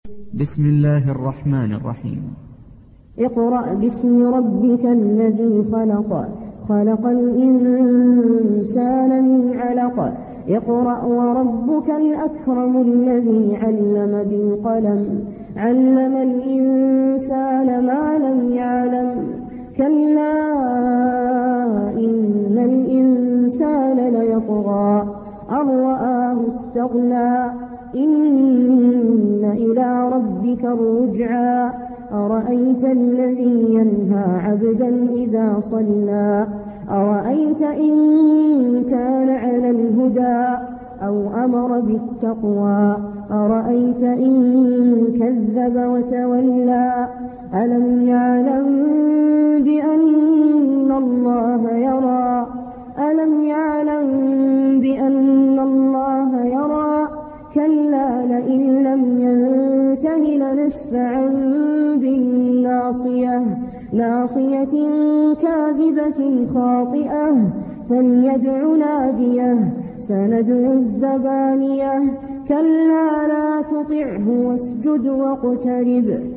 بسم الله الرحمن الرحيم. اقرأ باسم ربك الذي خلق، خلق الإنسان من علق. اقرأ وربك الأكرم الذي علم بالقلم، علم الإنسان ما لم يعلم. كلا إن الإنسان ليطغى أن رآه استغنى، إن إلى ربك الرجعى. أرأيت الذي ينهى عبدا إذا صلى، أرأيت إن كان على الهدى أو أمر بالتقوى، أرأيت إن كذب وتولى. ألم يعلم بأن الله يرى، ألم يعلم بأن الله يرى. كلا لئن لم ينته لنسفعا بالناصية، ناصية كاذبة خاطئة. فليدع ناديه، سندع الزبانية. كلا لا تطعه واسجد واقترب.